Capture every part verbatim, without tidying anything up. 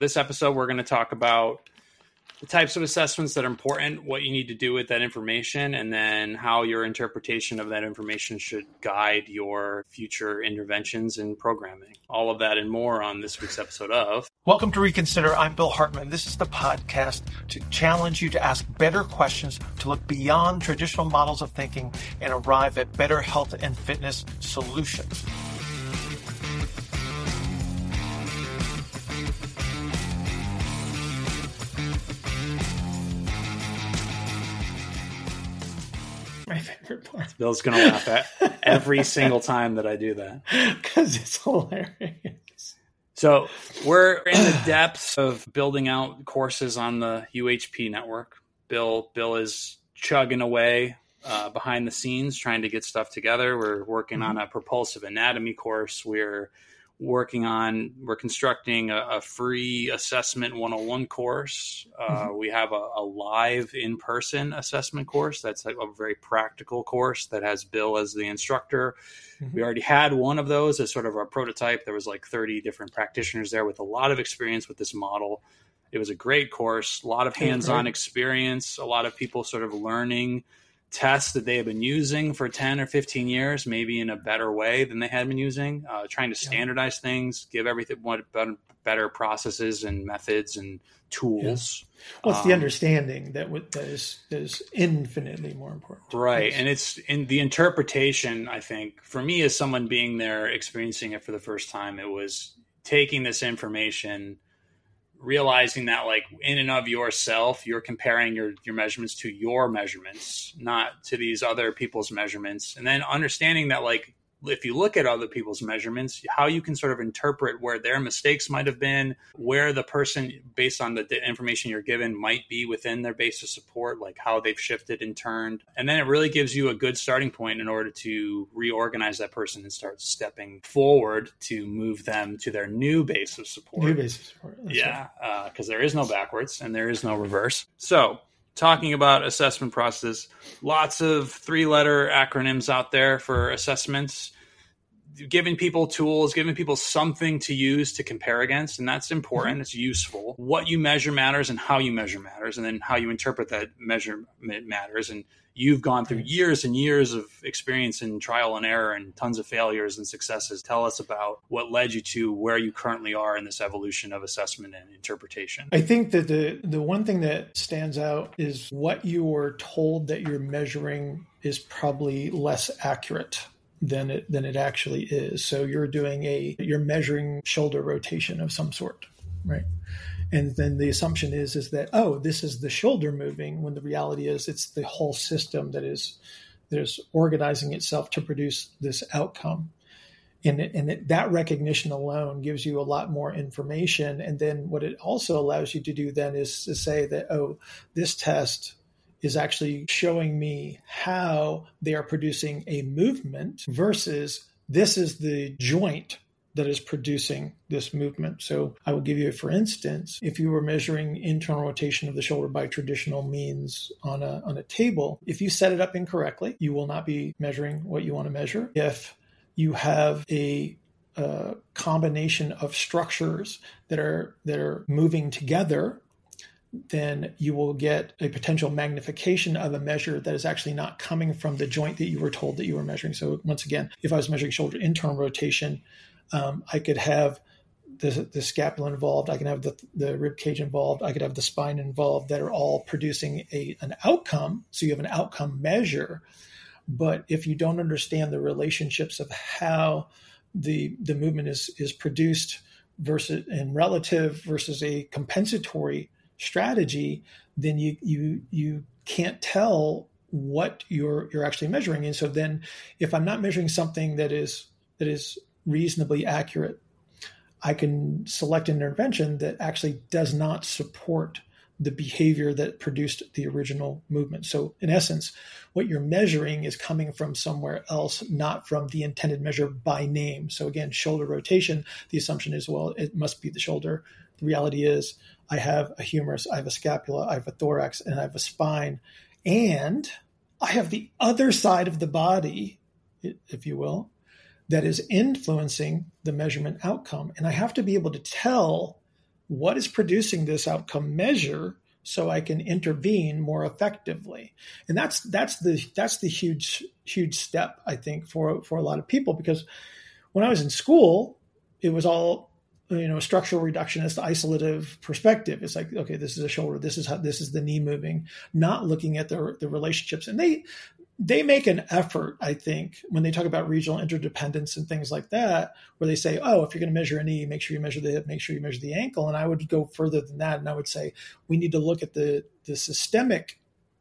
This episode, we're going to talk about the types of assessments that are important, what you need to do with that information, and then how your interpretation of that information should guide your future interventions in programming. All of that and more on this week's episode of Welcome to Reconsider. I'm Bill Hartman. This is the podcast to challenge you to ask better questions, to look beyond traditional models of thinking and arrive at better health and fitness solutions. My favorite part. Bill's going to laugh at every single time that I do that. Because it's hilarious. So we're in the depths of building out courses on the U H P network. Bill, Bill is chugging away uh, behind the scenes, trying to get stuff together. We're working mm-hmm. on a propulsive anatomy course. We're working on, we're constructing a, a free assessment one oh one course. Uh, mm-hmm. We have a, a live in-person assessment course. That's a, a very practical course that has Bill as the instructor. Mm-hmm. We already had one of those as sort of our prototype. There was like thirty different practitioners there with a lot of experience with this model. It was a great course, a lot of hands-on experience, a lot of people sort of learning tests that they have been using for ten or fifteen years, maybe in a better way than they had been using, uh, trying to standardize yeah. things, give everything what better, better processes and methods and tools. Yeah. Well, it's um, the understanding that, w- that is that is infinitely more important. Right. Yes. And it's in the interpretation, I think, for me as someone being there, experiencing it for the first time, it was taking this information, realizing that like in and of yourself, you're comparing your, your measurements to your measurements, not to these other people's measurements. And then understanding that like, if you look at other people's measurements, how you can sort of interpret where their mistakes might have been, where the person, based on the information you're given, might be within their base of support, like how they've shifted and turned. And then it really gives you a good starting point in order to reorganize that person and start stepping forward to move them to their new base of support. New base of support. That's yeah, because right. uh, there is no backwards and there is no reverse. So talking about assessment process, lots of three-letter acronyms out there for assessments, giving people tools, giving people something to use to compare against, and that's important. Mm-hmm. It's useful. What you measure matters and how you measure matters, and then how you interpret that measurement matters. And you've gone through years and years of experience in trial and error and tons of failures and successes. Tell us about what led you to where you currently are in this evolution of assessment and interpretation. I think that the, the one thing that stands out is what you are told that you're measuring is probably less accurate than it than it actually is. So you're doing a, you're measuring shoulder rotation of some sort, right? And then the assumption is, is that, oh, this is the shoulder moving, when the reality is it's the whole system that is, that is organizing itself to produce this outcome. And, it, and it, that recognition alone gives you a lot more information. And then what it also allows you to do then is to say that, oh, this test is actually showing me how they are producing a movement versus this is the joint that is producing this movement. So I will give you, for instance, if you were measuring internal rotation of the shoulder by traditional means on a, on a table, if you set it up incorrectly, you will not be measuring what you want to measure. If you have a uh, combination of structures that are that are moving together, then you will get a potential magnification of a measure that is actually not coming from the joint that you were told that you were measuring. So once again, if I was measuring shoulder internal rotation, um, I could have the, the scapula involved, I can have the, the rib cage involved, I could have the spine involved, that are all producing a an outcome. So you have an outcome measure. But if you don't understand the relationships of how the the movement is is produced versus in relative versus a compensatory strategy, then you you you can't tell what you're you're actually measuring. And so then if I'm not measuring something that is that is reasonably accurate, I can select an intervention that actually does not support the behavior that produced the original movement. So in essence, what you're measuring is coming from somewhere else, not from the intended measure by name. So again, shoulder rotation, the assumption is, well, it must be the shoulder. The reality is I have a humerus, I have a scapula, I have a thorax, and I have a spine. And I have the other side of the body, if you will, that is influencing the measurement outcome. And I have to be able to tell what is producing this outcome measure so I can intervene more effectively. And that's that's the that's the huge huge step, I think, for for a lot of people, because when I was in school, it was all, you know, structural reductionist, isolative perspective. It's like, okay, this is a shoulder, this is how this is the knee moving, not looking at the the relationships. And they they make an effort, I think, when they talk about regional interdependence and things like that, where they say, oh, if you're going to measure a knee, make sure you measure the hip, make sure you measure the ankle. And I would go further than that, and I would say we need to look at the the systemic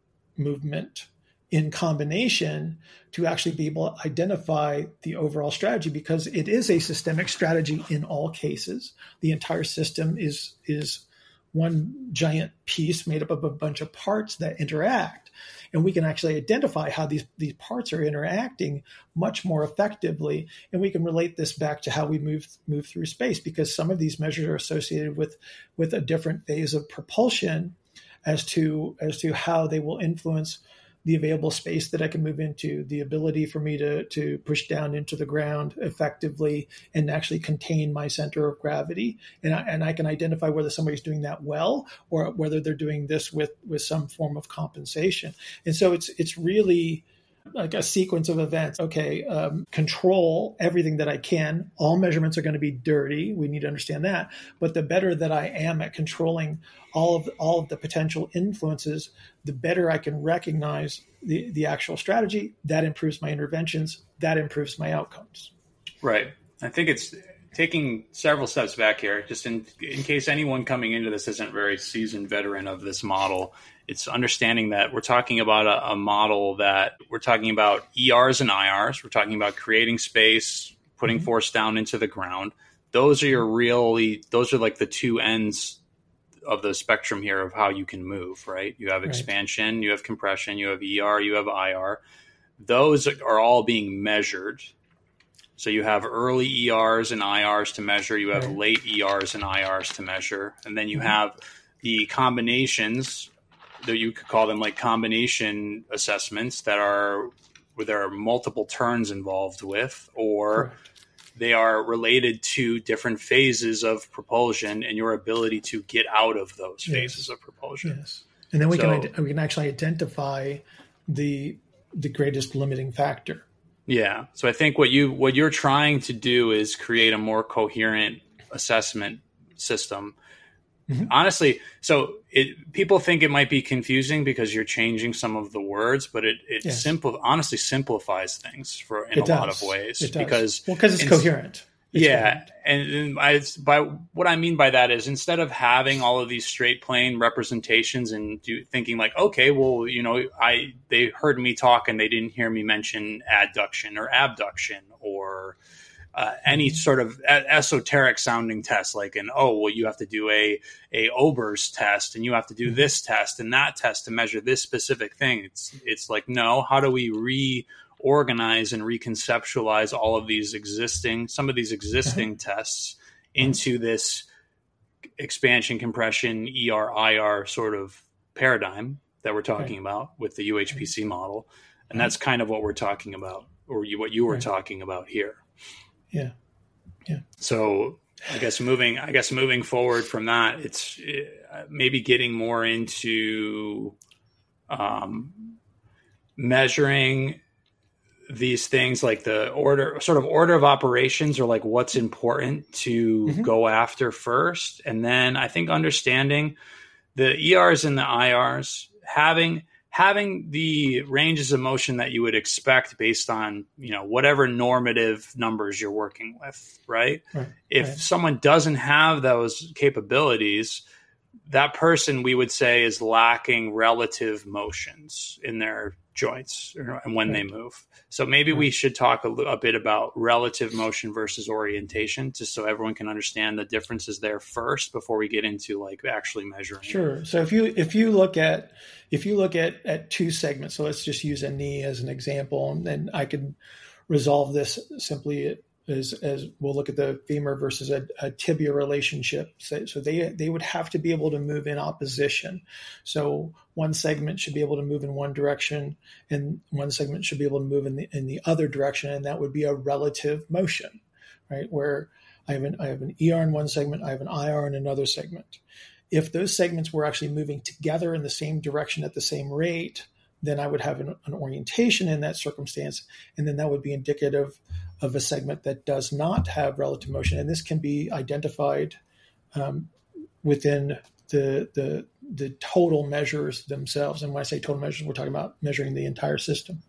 movement in combination to actually be able to identify the overall strategy, because it is a systemic strategy in all cases. The entire system is is one giant piece made up of a bunch of parts that interact. And we can actually identify how these, these parts are interacting much more effectively. And we can relate this back to how we move move through space, because some of these measures are associated with, with a different phase of propulsion as to as to how they will influence the available space that I can move into, the ability for me to, to push down into the ground effectively and actually contain my center of gravity. And I, and I can identify whether somebody's doing that well or whether they're doing this with, with some form of compensation. And so it's it's really like a sequence of events. Okay, um, control everything that I can. All measurements are going to be dirty. We need to understand that. But the better that I am at controlling all of all of the potential influences, the better I can recognize the, the actual strategy. That improves my interventions. That improves my outcomes. Right. I think it's taking several steps back here, just in, in case anyone coming into this isn't very seasoned veteran of this model. It's understanding that we're talking about a, a model that we're talking about E Rs and I Rs. We're talking about creating space, putting mm-hmm. force down into the ground. Those are your really, those are like the two ends of the spectrum here of how you can move, right? You have expansion, right. You have compression, you have E R, you have I R. Those are all being measured. So you have early E Rs and I Rs to measure. You have right. late E Rs and I Rs to measure. And then you mm-hmm. have the combinations that you could call them like combination assessments that are where there are multiple turns involved with, or Correct. They are related to different phases of propulsion and your ability to get out of those phases yes. of propulsion. Yes. And then we so, can we can actually identify the the greatest limiting factor. Yeah. So I think what you what you're trying to do is create a more coherent assessment system. Mm-hmm. Honestly, so it, people think it might be confusing because you're changing some of the words, but it it yes. simple honestly simplifies things for in it a does. lot of ways it because does. well because it's, it's coherent. It's yeah, coherent. and, and I by what I mean by that is instead of having all of these straight plane representations and do, thinking like, okay, well, you know, I they heard me talk and they didn't hear me mention adduction or abduction or Uh, any sort of esoteric sounding test, like an, oh, well, you have to do a, a Ober's test and you have to do this test and that test to measure this specific thing. It's, it's like, no, how do we reorganize and reconceptualize all of these existing, some of these existing uh-huh. tests into this expansion, compression, E R, I R sort of paradigm that we're talking right. about with the U H P C model. And that's kind of what we're talking about, or you, what you were right. talking about here. Yeah. Yeah. So I guess moving, I guess moving forward from that, it's uh, maybe getting more into um, measuring these things like the order, sort of order of operations, or like what's important to mm-hmm. go after first. And then I think understanding the E Rs and the I Rs, having having the ranges of motion that you would expect based on, you know, whatever normative numbers you're working with, right? right if right. someone doesn't have those capabilities, that person, we would say, is lacking relative motions in their joints and when right. they move. So maybe right. we should talk a, a bit about relative motion versus orientation, just so everyone can understand the differences there first before we get into like actually measuring. Sure. So if you if you look at if you look at at two segments, so let's just use a knee as an example, and then I can resolve this simply as as we'll look at the femur versus a, a tibia relationship. So, so they they would have to be able to move in opposition. So one segment should be able to move in one direction, and one segment should be able to move in the in the other direction, and that would be a relative motion, right? Where I have an I have an E R in one segment, I have an I R in another segment. If those segments were actually moving together in the same direction at the same rate, then I would have an, an orientation in that circumstance, and then that would be indicative of a segment that does not have relative motion. And this can be identified um, within the, the the total measures themselves. And when I say total measures, we're talking about measuring the entire system.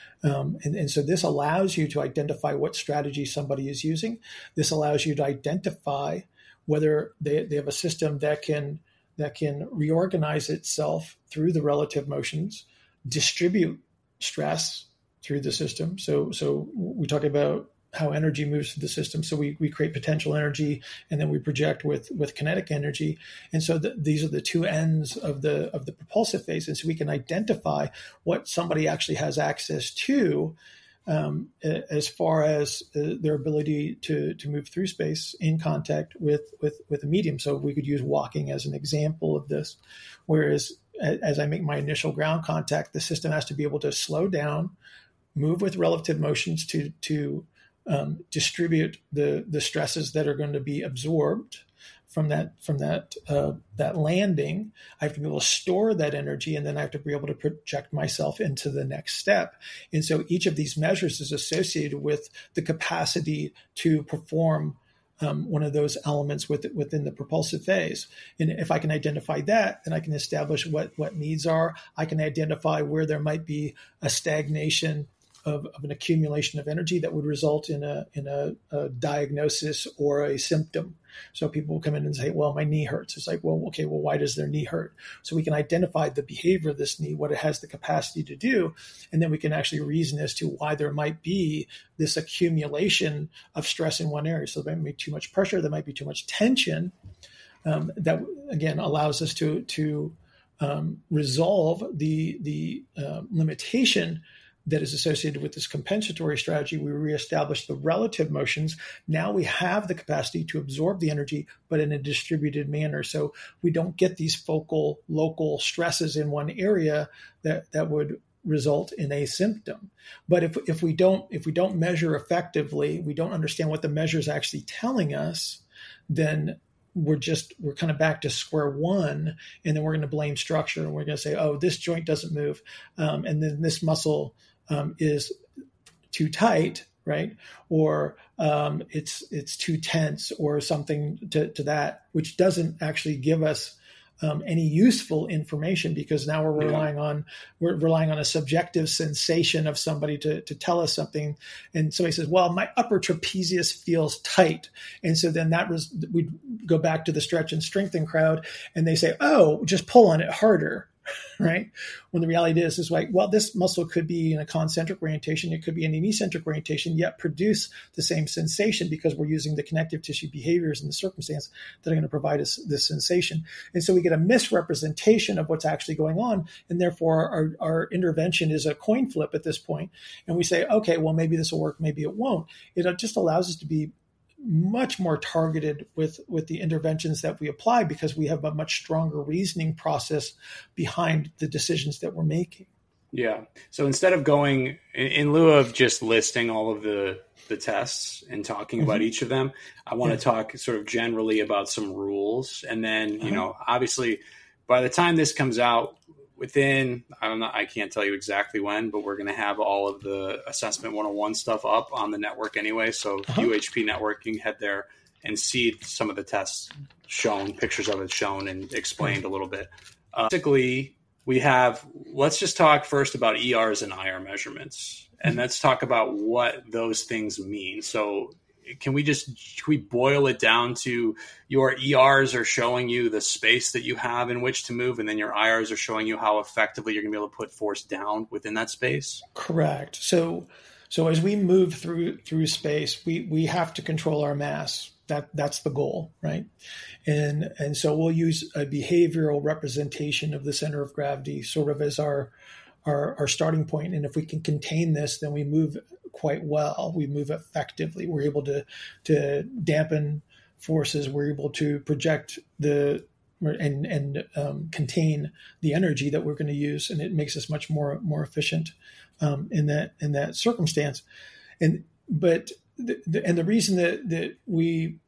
Um, and, and so this allows you to identify what strategy somebody is using. This allows you to identify whether they, they have a system that can that can reorganize itself through the relative motions, distribute stress through the system. So so we talk about how energy moves through the system. So we, we create potential energy, and then we project with, with kinetic energy. And so the, these are the two ends of the of the propulsive phase. And so we can identify what somebody actually has access to um, as far as uh, their ability to, to move through space in contact with, with, with a medium. So we could use walking as an example of this. Whereas as I make my initial ground contact, the system has to be able to slow down, move with relative motions to to Um, distribute the the stresses that are going to be absorbed from that from that uh, that landing. I have to be able to store that energy, and then I have to be able to project myself into the next step. And so each of these measures is associated with the capacity to perform um, one of those elements with, within the propulsive phase. And if I can identify that, then I can establish what what needs are. I can identify where there might be a stagnation Of, of an accumulation of energy that would result in a in a, a diagnosis or a symptom. So people will come in and say, well, my knee hurts. It's like, well, okay, well, why does their knee hurt? So we can identify the behavior of this knee, what it has the capacity to do, and then we can actually reason as to why there might be this accumulation of stress in one area. So there might be too much pressure, there might be too much tension. Um, that, again, allows us to, to um, resolve the, the uh, limitation that is associated with this compensatory strategy. We reestablish the relative motions. Now we have the capacity to absorb the energy, but in a distributed manner. So we don't get these focal local stresses in one area that, that would result in a symptom. But if, if we don't, if we don't measure effectively, we don't understand what the measure is actually telling us, then we're just, we're kind of back to square one, and then we're going to blame structure. And we're going to say, oh, this joint doesn't move. Um, and then this muscle Um, is too tight, right? Or um, it's it's too tense, or something to, to that, which doesn't actually give us um, any useful information, because now we're Yeah. relying on we're relying on a subjective sensation of somebody to to tell us something. And somebody says, "Well, my upper trapezius feels tight," and so then that was we go back to the stretch and strengthen crowd, and they say, "Oh, just pull on it harder." Right? When the reality is, is like, well, this muscle could be in a concentric orientation, it could be in an eccentric orientation, yet produce the same sensation, because we're using the connective tissue behaviors in the circumstance that are going to provide us this sensation. And so we get a misrepresentation of what's actually going on, and therefore our, our intervention is a coin flip at this point. And we say, okay, well, maybe this will work, maybe it won't. It just allows us to be much more targeted with, with the interventions that we apply, because we have a much stronger reasoning process behind the decisions that we're making. Yeah. So instead of going in, in lieu of just listing all of the, the tests and talking mm-hmm. about each of them, I want yeah. to talk sort of generally about some rules. And then, you uh-huh. know, obviously by the time this comes out, within, I don't know, I can't tell you exactly when, but we're going to have all of the Assessment one oh one stuff up on the network anyway. So uh-huh. U H P Network, you can head there and see some of the tests shown, pictures of it shown and explained a little bit. Uh, basically, we have, let's just talk first about E Rs and I R measurements. And mm-hmm. let's talk about what those things mean. So can we just, can we boil it down to your E Rs are showing you the space that you have in which to move, and then your I Rs are showing you how effectively you're going to be able to put force down within that space? Correct. So, so as we move through, through space, we, we have to control our mass. That that's the goal, right? And, and so we'll use a behavioral representation of the center of gravity sort of as our, our, our starting point. And if we can contain this, then we move quite well. We move effectively. We're able to to dampen forces. We're able to project the and and um, contain the energy that we're going to use, and it makes us much more more efficient um, in that in that circumstance. And but the, the, and the reason that that we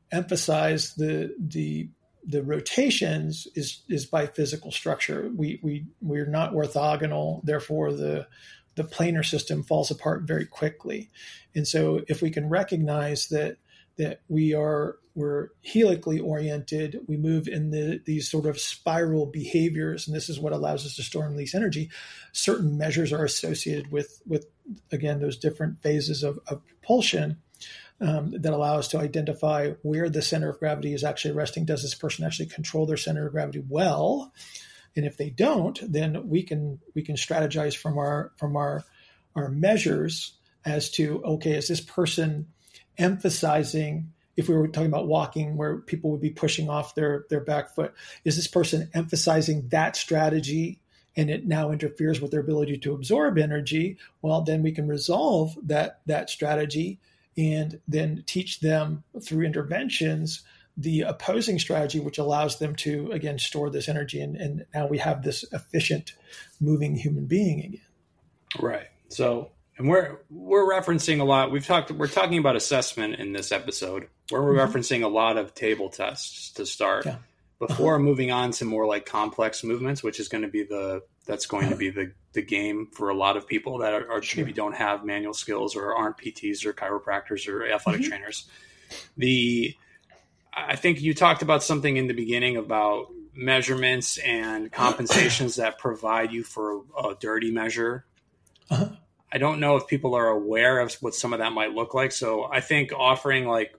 emphasize the the the rotations is is by physical structure. We we we're not orthogonal, therefore the the planar system falls apart very quickly. And so if we can recognize that that we are we're helically oriented, we move in the these sort of spiral behaviors, and this is what allows us to store and release energy. Certain measures are associated with with again those different phases of, of propulsion um, that allow us to identify where the center of gravity is actually resting. Does this person actually control their center of gravity well? And if they don't, then we can we can strategize from our from our our measures as to, okay, is this person emphasizing, if we were talking about walking where people would be pushing off their, their back foot, is this person emphasizing that strategy and it now interferes with their ability to absorb energy? Well, then we can resolve that, that strategy and then teach them through interventions the opposing strategy, which allows them to, again, store this energy. And, and now we have this efficient moving human being again. Right. So, and we're we're referencing a lot. We've talked. We're talking about assessment in this episode, where we're mm-hmm. referencing a lot of table tests to start yeah. before uh-huh. moving on to more like complex movements, which is going to be the that's going uh-huh. to be the the game for a lot of people that are, are sure. maybe don't have manual skills or aren't P Ts or chiropractors or athletic mm-hmm. trainers. The I think you talked about something in the beginning about measurements and compensations that provide you for a dirty measure. Uh-huh. I don't know if people are aware of what some of that might look like. So I think offering like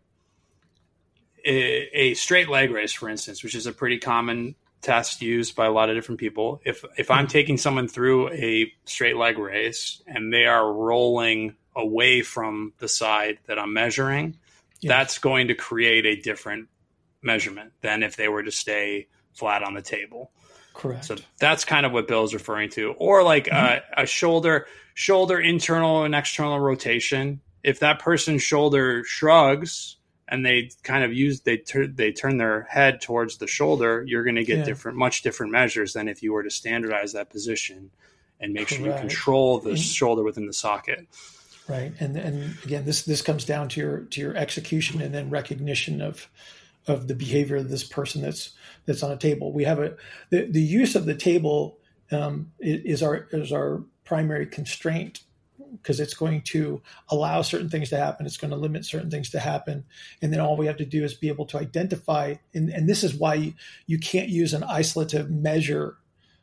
a, a straight leg raise, for instance, which is a pretty common test used by a lot of different people. If if I'm taking someone through a straight leg raise and they are rolling away from the side that I'm measuring, yes. that's going to create a different measurement than if they were to stay flat on the table. Correct. So that's kind of what Bill's referring to. Or like mm-hmm. a, a shoulder, shoulder internal and external rotation. If that person's shoulder shrugs and they kind of use, they, tur- they turn their head towards the shoulder, you're going to get yeah. different, much different measures than if you were to standardize that position and make Correct. Sure you control the mm-hmm. shoulder within the socket. Right. And and again, this, this comes down to your, to your execution and then recognition of, of the behavior of this person that's that's on a table. We have a the, the use of the table um, is our is our primary constraint because it's going to allow certain things to happen. It's going to limit certain things to happen, and then all we have to do is be able to identify. And, and this is why you, you can't use an isolative measure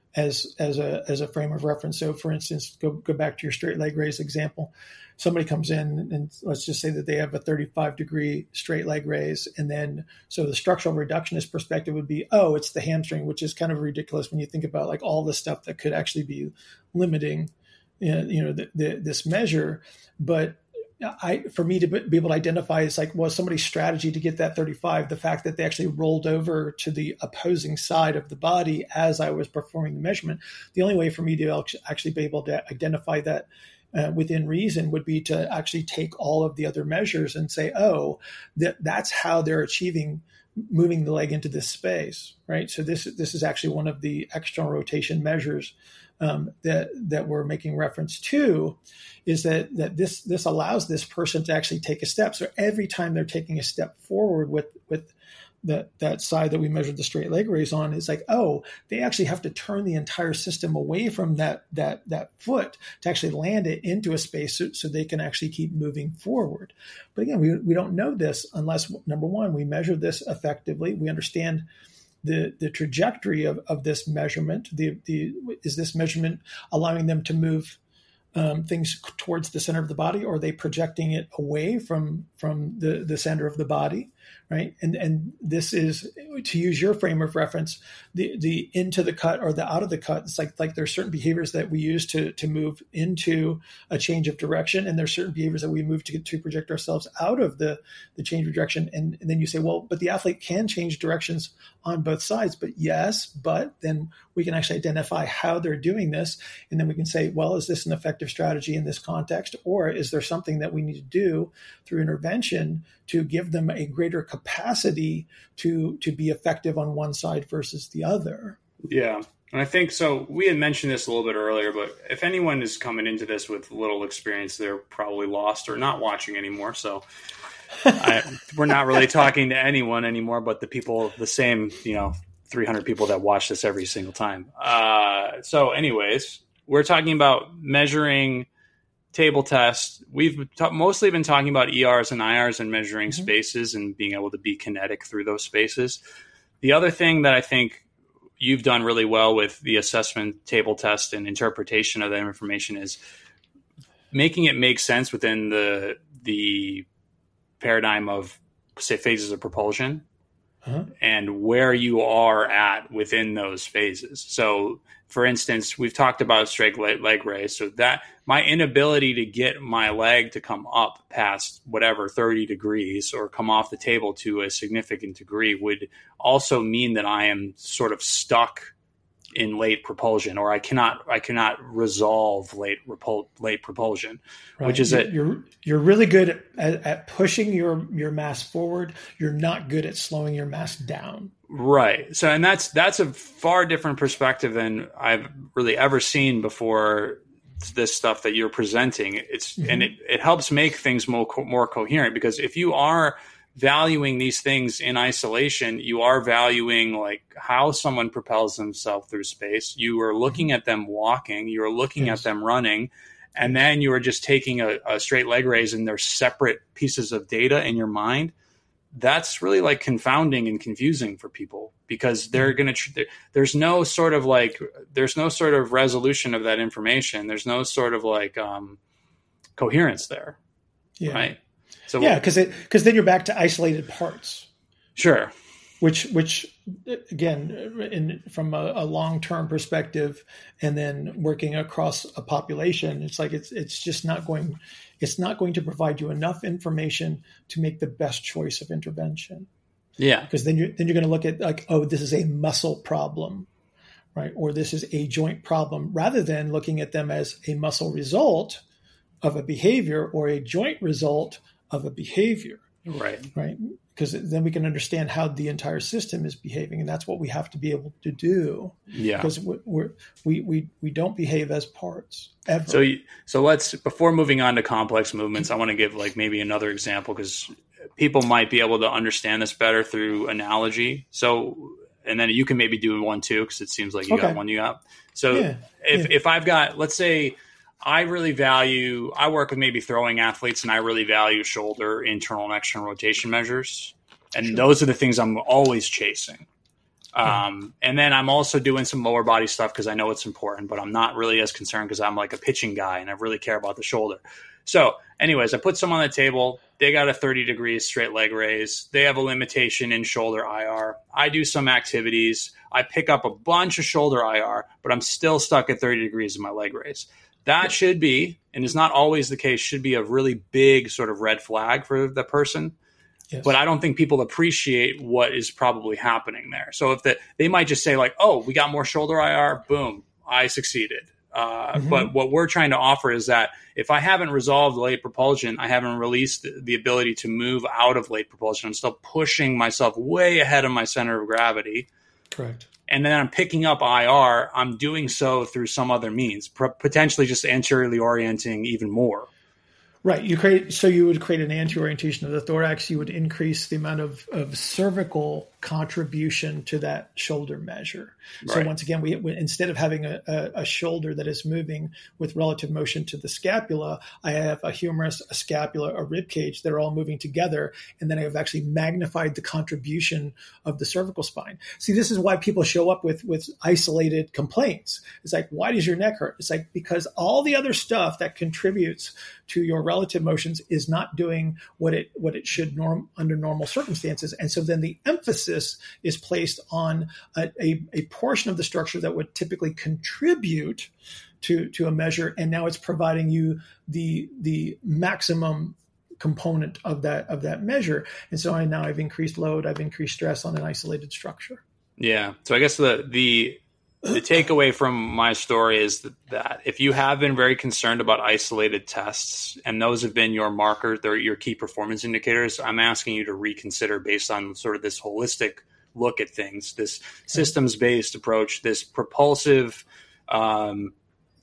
as as a as a frame of reference. So, for instance, go go back to your straight leg raise example. Somebody comes in and let's just say that they have a thirty-five degree straight leg raise. And then, so the structural reductionist perspective would be, oh, it's the hamstring, which is kind of ridiculous when you think about like all the stuff that could actually be limiting, you know, the, the, this measure. But I, for me to be able to identify, it's like, well, somebody's strategy to get that thirty-five, the fact that they actually rolled over to the opposing side of the body as I was performing the measurement. The only way for me to actually be able to identify that Uh, within reason would be to actually take all of the other measures and say, oh, that that's how they're achieving moving the leg into this space, right? So this this is actually one of the external rotation measures um, that that we're making reference to, is that that this this allows this person to actually take a step. So every time they're taking a step forward with with that that side that we measured the straight leg raise on, is like, oh, they actually have to turn the entire system away from that that that foot to actually land it into a space so, so they can actually keep moving forward. But again, we we don't know this unless, number one, we measure this effectively. We understand the the trajectory of, of this measurement. The the is this measurement allowing them to move um, things towards the center of the body, or are they projecting it away from from the, the center of the body? Right. And and this is, to use your frame of reference, the, the into the cut or the out of the cut. It's like like there's certain behaviors that we use to to move into a change of direction. And there's certain behaviors that we move to to project ourselves out of the, the change of direction. And, and then you say, well, but the athlete can change directions on both sides. But yes, but then we can actually identify how they're doing this. And then we can say, well, is this an effective strategy in this context? Or is there something that we need to do through intervention to give them a greater capacity to to be effective on one side versus the other? Yeah. And I think, so we had mentioned this a little bit earlier, but if anyone is coming into this with little experience, they're probably lost or not watching anymore. So I, we're not really talking to anyone anymore, but the people, the same, you know, three hundred people that watch this every single time. Uh, so anyways, we're talking about measuring table tests. We've t- mostly been talking about E Rs and I Rs and measuring mm-hmm. spaces and being able to be kinetic through those spaces. The other thing that I think you've done really well with the assessment table test and interpretation of that information is making it make sense within the the paradigm of, say, phases of propulsion uh-huh. and where you are at within those phases. So, for instance, we've talked about straight leg raise. So that my inability to get my leg to come up past whatever thirty degrees or come off the table to a significant degree would also mean that I am sort of stuck in late propulsion, or I cannot I cannot resolve late repul- late propulsion, right. which is you're, a you're you're really good at, at pushing your your mass forward. You're not good at slowing your mass down. Right. So, and that's that's a far different perspective than I've really ever seen before. This stuff that you're presenting, it's mm-hmm. and it, it helps make things more co- more coherent, because if you are valuing these things in isolation, you are valuing like how someone propels themselves through space. You are looking at them walking, you are looking yes. at them running, and then you are just taking a, a straight leg raise and they're separate pieces of data in your mind. That's really like confounding and confusing for people, because they're going to, there's no sort of like, there's no sort of resolution of that information. There's no sort of like um, coherence there. Yeah. Right. So yeah, because it because then you're back to isolated parts. Sure. Which which again, in from a, a long term perspective, and then working across a population, it's like it's it's just not going it's not going to provide you enough information to make the best choice of intervention. Yeah. Because then you're then you're going to look at like, oh, this is a muscle problem, right? Or this is a joint problem, rather than looking at them as a muscle result of a behavior or a joint result of a behavior. Right. Right. Because then we can understand how the entire system is behaving. And that's what we have to be able to do. Yeah. Because we're, we, we, we don't behave as parts ever. So, so let's, before moving on to complex movements, I want to give like maybe another example, because people might be able to understand this better through analogy. So, and then you can maybe do one too, because it seems like you okay. got one you got. So yeah. if, yeah. if I've got, let's say, I really value, I work with maybe throwing athletes, and I really value shoulder internal and external rotation measures. And sure. those are the things I'm always chasing. Um, and then I'm also doing some lower body stuff because I know it's important, but I'm not really as concerned because I'm like a pitching guy and I really care about the shoulder. So anyways, I put some on the table. They got a thirty degrees straight leg raise. They have a limitation in shoulder I R. I do some activities. I pick up a bunch of shoulder I R, but I'm still stuck at thirty degrees in my leg raise. That should be, and is not always the case, should be a really big sort of red flag for the person. Yes. But I don't think people appreciate what is probably happening there. So if the, they might just say like, oh, we got more shoulder I R, boom, I succeeded. Uh, mm-hmm. But what we're trying to offer is that if I haven't resolved late propulsion, I haven't released the ability to move out of late propulsion, I'm still pushing myself way ahead of my center of gravity. Correct. And then I'm picking up I R, I'm doing so through some other means, potentially just anteriorly orienting even more. Right. You create so you would create an anti-orientation of the thorax. You would increase the amount of, of cervical contribution to that shoulder measure. Right. So once again, we, we instead of having a, a, a shoulder that is moving with relative motion to the scapula, I have a humerus, a scapula, a rib cage that are all moving together, and then I have actually magnified the contribution of the cervical spine. See, this is why people show up with with isolated complaints. It's like, why does your neck hurt? It's like, because all the other stuff that contributes to your relative motions is not doing what it what it should norm under normal circumstances. And so then the emphasis is placed on a, a, a portion of the structure that would typically contribute to, to a measure. And now it's providing you the the maximum component of that of that measure. And so I now I've increased load, I've increased stress on an isolated structure. Yeah. So I guess the the The takeaway from my story is that if you have been very concerned about isolated tests, and those have been your markers, they're your key performance indicators, I'm asking you to reconsider based on sort of this holistic look at things, this systems-based approach, this propulsive um,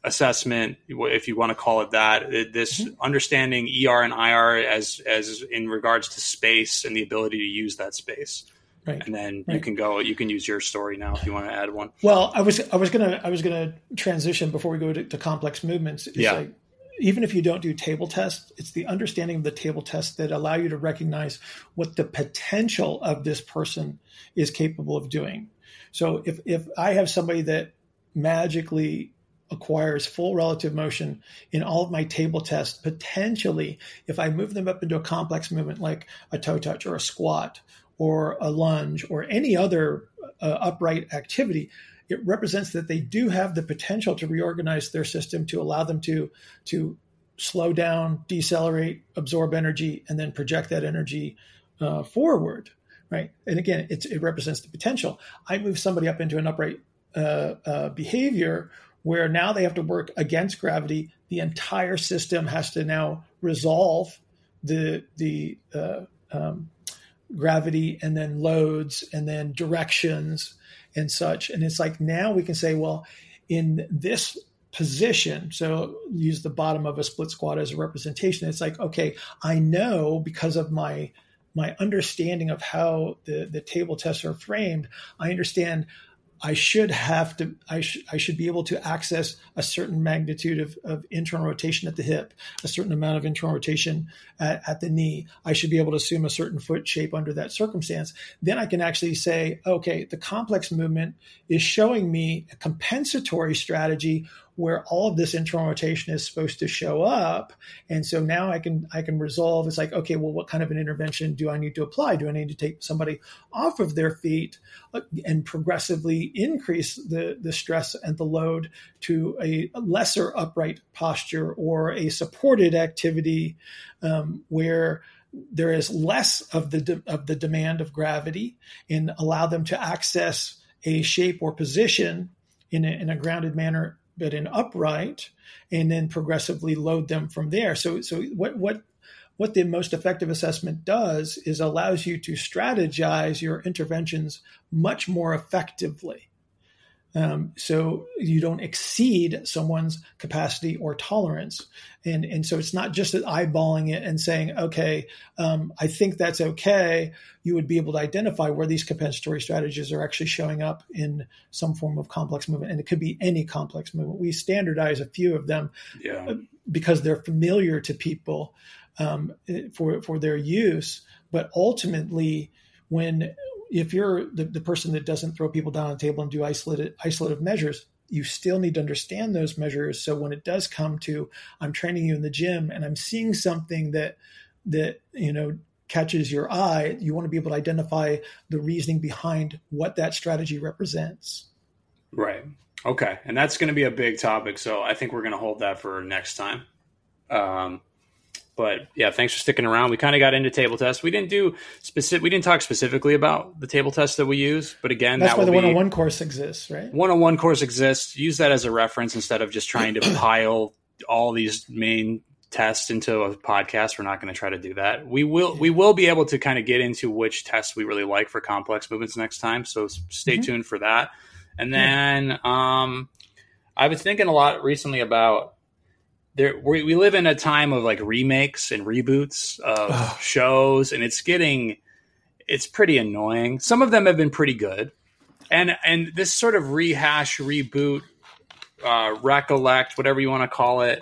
assessment, if you want to call it that, this mm-hmm. understanding E R and I R as as in regards to space and the ability to use that space. Right. And then right. you can go, you can use your story now if you want to add one. Well, I was I was gonna I was gonna transition before we go to, to complex movements. It's yeah. like, even if you don't do table tests, it's the understanding of the table tests that allow you to recognize what the potential of this person is capable of doing. So if if I have somebody that magically acquires full relative motion in all of my table tests, potentially, if I move them up into a complex movement like a toe touch or a squat or a lunge or any other uh, upright activity, it represents that they do have the potential to reorganize their system to allow them to, to slow down, decelerate, absorb energy, and then project that energy uh, forward, right? And again, it's, it represents the potential. I move somebody up into an upright uh, uh, behavior where now they have to work against gravity. The entire system has to now resolve the the uh, um, gravity and then loads and then directions and such. And it's like now we can say, well, in this position, so use the bottom of a split squat as a representation. It's like, okay, I know because of my my understanding of how the, the table tests are framed, I understand I should have to, I, sh- I should be able to access a certain magnitude of, of internal rotation at the hip, a certain amount of internal rotation at, at the knee. I should be able to assume a certain foot shape under that circumstance. Then I can actually say, okay, the complex movement is showing me a compensatory strategy where all of this internal rotation is supposed to show up. And so now I can I can resolve. It's like, okay, well, what kind of an intervention do I need to apply? Do I need to take somebody off of their feet and progressively increase the, the stress and the load to a lesser upright posture or a supported activity um, where there is less of the de- of the demand of gravity and allow them to access a shape or position in a, in a grounded manner, but in upright, and then progressively load them from there. So, so what what what the most effective assessment does is allows you to strategize your interventions much more effectively. Um, so you don't exceed someone's capacity or tolerance. And, and so it's not just that eyeballing it and saying, okay, um, I think that's okay. You would be able to identify where these compensatory strategies are actually showing up in some form of complex movement. And it could be any complex movement. We standardize a few of them yeah. because they're familiar to people um, for, for their use. But ultimately, when if you're the, the person that doesn't throw people down on the table and do isolated isolative measures, you still need to understand those measures. So when it does come to, I'm training you in the gym and I'm seeing something that, that, you know, catches your eye, you want to be able to identify the reasoning behind what that strategy represents. Right. Okay. And that's going to be a big topic. So I think we're going to hold that for next time. Um, But yeah, thanks for sticking around. We kind of got into table tests. We didn't do specific. We didn't talk specifically about the table tests that we use. But again, that's that why will the be, one-on-one course exists, right? One-on-one course exists. Use that as a reference instead of just trying to pile all these main tests into a podcast. We're not going to try to do that. We will. Yeah. We will be able to kind of get into which tests we really like for complex movements next time. So stay mm-hmm. tuned for that. And then yeah. um, I was thinking a lot recently about. There, we, we live in a time of like remakes and reboots of oh. shows, and it's getting, it's pretty annoying. Some of them have been pretty good, and and this sort of rehash, reboot, uh, recollect, whatever you want to call it,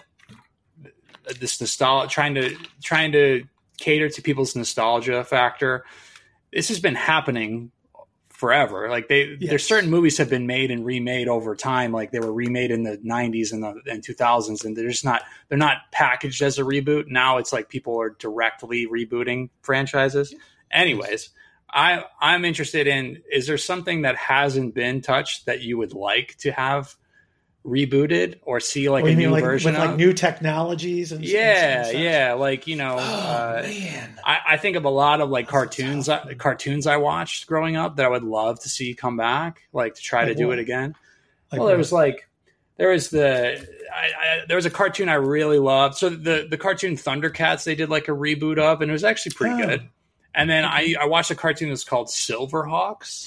this nostalgia, trying to trying to cater to people's nostalgia factor. This has been happening forever. Like they, yes. there's certain movies have been made and remade over time. Like they were remade in the nineties and the and two thousands, and they're just not, they're not packaged as a reboot. Now it's like people are directly rebooting franchises. Anyways, I, I'm interested in, is there something that hasn't been touched that you would like to have rebooted or see like or a new like, version with of like new technologies and yeah and yeah like you know oh, uh, man. I, I think of a lot of like That's cartoons I, cartoons I watched growing up that I would love to see come back, like to try like to do what? it again like well what? there was like there was the I, I, there was a cartoon I really loved, so the the cartoon Thundercats they did like a reboot of, and it was actually pretty oh. good. And then I, I watched a cartoon that's called Silverhawks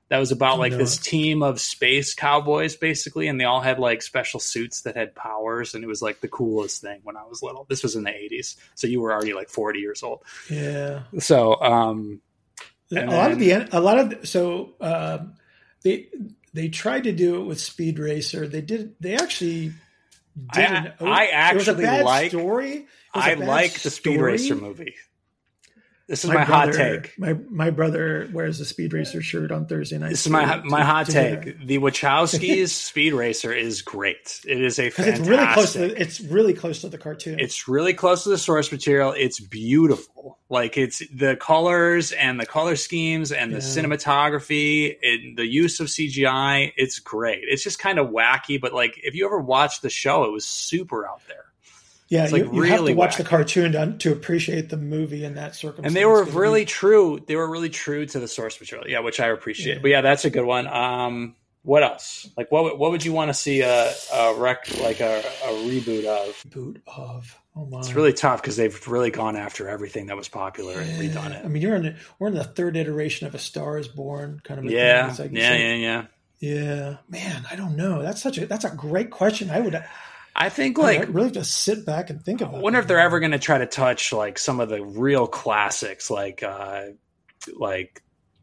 that was about Oh, like no. this team of space cowboys basically, and they all had like special suits that had powers, and it was like the coolest thing when I was little. This was in the eighties, so you were already like forty years old. Yeah. So um a and lot of then- the a lot of so um, they they tried to do it with Speed Racer. They did. They actually did. I- an, I it was a actually bad like- story. It was a I bad like the Speed story. Racer movie. This is my, hot brother- take. My my brother wears a Speed Racer shirt on Thursday night. This is my my hot take. The Wachowskis Speed Racer is great. It is a because fantastic. it's really close to the, it's really close to the cartoon. It's really close to the source material. It's beautiful. Like it's the colors and the color schemes and the Yeah. cinematography and the use of C G I. It's great. It's just kind of wacky, but like if you ever watched the show, it was super out there. yeah, it's you, like you have really to watch the wacky. cartoon to, to appreciate the movie in that circumstance. And they were 'cause really we- true. They were really true to the source material. Yeah, which I appreciate. Yeah. But yeah, that's a good one. Um, what else? Like, what would- what would you want to see a, a rec like a, a reboot of? boot of. Oh my! It's really tough because they've really gone after everything that was popular and Yeah. redone it. I mean, you're in the, we're in the third iteration of A Star Is Born kind of. A Yeah, thing. It's like- yeah, it's yeah, like- yeah. yeah. Man, I don't know. That's such a that's a great question. I would I think like like really just sit back and think I about. wonder that. if they're ever going to try to touch like some of the real classics, like uh, like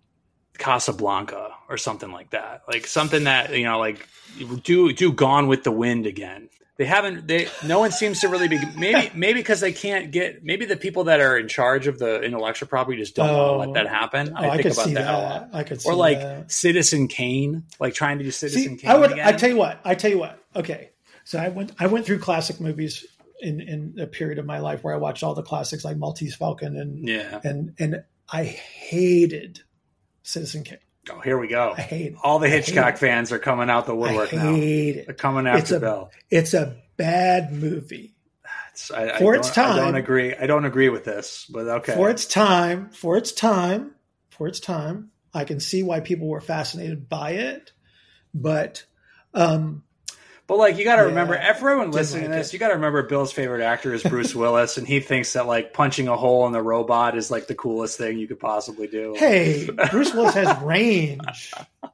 Casablanca or something like that. Like something that you know, like do do Gone with the Wind again. They haven't. They no one seems to really be. Maybe maybe because they can't get. Maybe the people that are in charge of the intellectual property just don't Oh. want to let that happen. Oh, I I, think could about see that, that. a lot. I could see Or like that. Citizen Kane, like trying to do Citizen See, Kane I would. again. I tell you what. I tell you what. Okay, so I went. I went through classic movies in in a period of my life where I watched all the classics like Maltese Falcon and yeah. and and I hated Citizen Kane. Oh, here we go. I hate All the I hate Hitchcock it. fans are coming out the woodwork I now. hate They're it. coming It's after a Bill. it's a bad movie. It's, I, I For don't- its time- I don't agree. I don't agree with this, but okay. For its time, for its time, for its time, I can see why people were fascinated by it, but um, But like, you got to Yeah, remember, everyone didn't listening to like this, it. you got to remember Bill's favorite actor is Bruce Willis, and he thinks that like punching a hole in the robot is like the coolest thing you could possibly do. hey, Bruce Willis has range.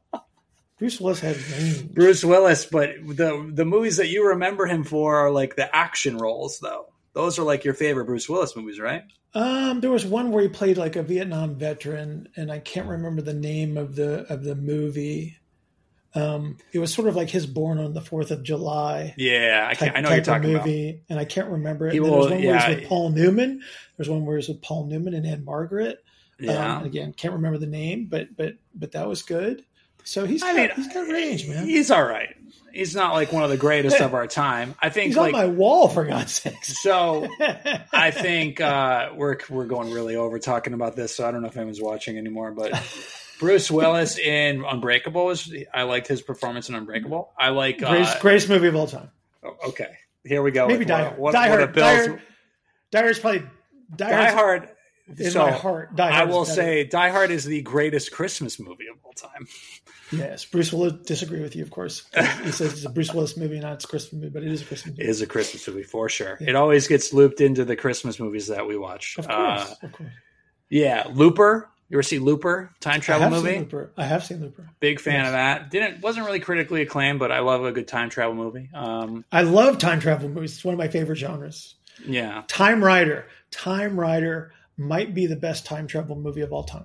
Bruce Willis has range. Bruce Willis, but the the movies that you remember him for are like the action roles, though. Those are like your favorite Bruce Willis movies, right? Um, there was one where he played like a Vietnam veteran, and I can't remember the name of the of the movie. Um, it was sort of like his Born on the Fourth of July. Yeah, I, Type, can't, I know what you're type of talking movie, about. and I can't remember it. He And then will- there's one where yeah. he's with Paul Newman. There's one where he's with Paul Newman and Anne Margaret. Yeah, Um, and again, can't remember the name, but but but that was good. So he's I got, mean, he's got range, man. he's all right. He's not like one of the greatest of our time. I think He's like on my wall, for God's sakes. so. I think uh, we're we're going really over talking about this, so I don't know if anyone's watching anymore. But Bruce Willis in Unbreakable is I liked his performance in Unbreakable. I like greatest, uh, greatest movie of all time. oh, okay. Here we go. Maybe with Die what- Hard. What, Die what a Hard. Die Bill's- Hard. Die Hard's probably Die, Die Hard's Hard. in so my heart. Die I Hard is will better. say Die Hard is the greatest Christmas movie of all time. Yes, Bruce will disagree with you, of course. He says it's a Bruce Willis movie, not it's a Christmas movie, but it is a Christmas It movie. is a Christmas movie for sure. Yeah. It always gets looped into the Christmas movies that we watch. Of Uh, course, of course. yeah, Looper. You ever see Looper? Time I travel have movie. seen Looper. I have seen Looper. Big fan Yes. of that. Didn't wasn't really critically acclaimed, but I love a good time travel movie. Um, I love time travel movies. It's one of my favorite genres. yeah, Time Rider. Time Rider might be the best time travel movie of all time.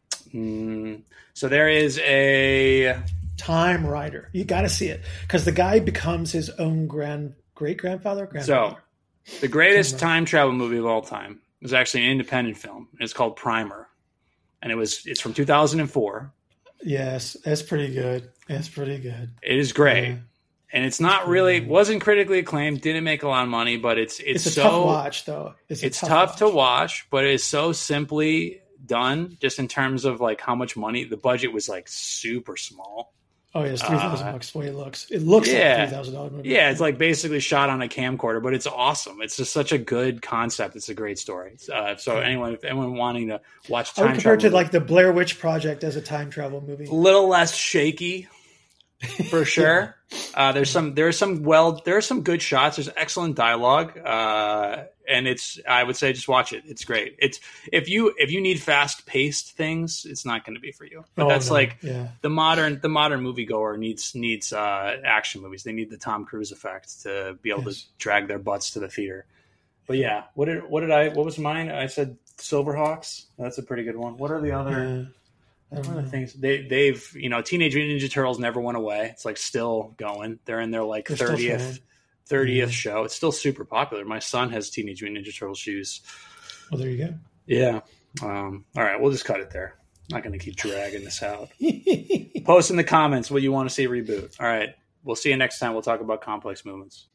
mm, so there is a Time Rider. You got to see it because the guy becomes his own grand great grandfather. so the greatest time travel movie of all time is actually an independent film. It's called Primer, and it was it's from two thousand four. yes, that's pretty good. That's pretty good. It is great. Yeah. And it's not really wasn't critically acclaimed, didn't make a lot of money, but it's it's, It's, a so tough watch, though. It's, a it's tough, to watch, but it is so simply done just in terms of like how much money the budget was like super small. Oh, yeah, it's three thousand uh, bucks the way it looks. It looks like yeah. a three thousand dollar movie. Yeah, it's like basically shot on a camcorder, but it's awesome. It's just such a good concept. It's a great story. Uh, so anyone, if anyone wanting to watch I would time compare it to travel, like the Blair Witch Project as a time travel movie. a little less shaky for sure. Uh, there's some there's some well there are some good shots. There's excellent dialogue, uh, and it's I would say just watch it. It's great. It's if you if you need fast paced things, it's not going to be for you. But Oh, that's no. like Yeah. the modern the modern moviegoer needs needs uh, action movies. They need the Tom Cruise effect to be able Yes. to drag their butts to the theater. But yeah, what did what did I what was mine? I said Silverhawks. That's a pretty good one. What are the other? Yeah. I One don't of the know. things they they've you know Teenage Mutant Ninja Turtles never went away. It's like still going. They're in their like They're still thirtieth trying. thirtieth Yeah. show. It's still super popular. My son has Teenage Mutant Ninja Turtle shoes. Well, there you Yeah. Um, all right, we'll just cut it there. Not going to keep dragging this out. go. Post in the comments what you want to see reboot. All right, we'll see you next time. We'll talk about complex movements.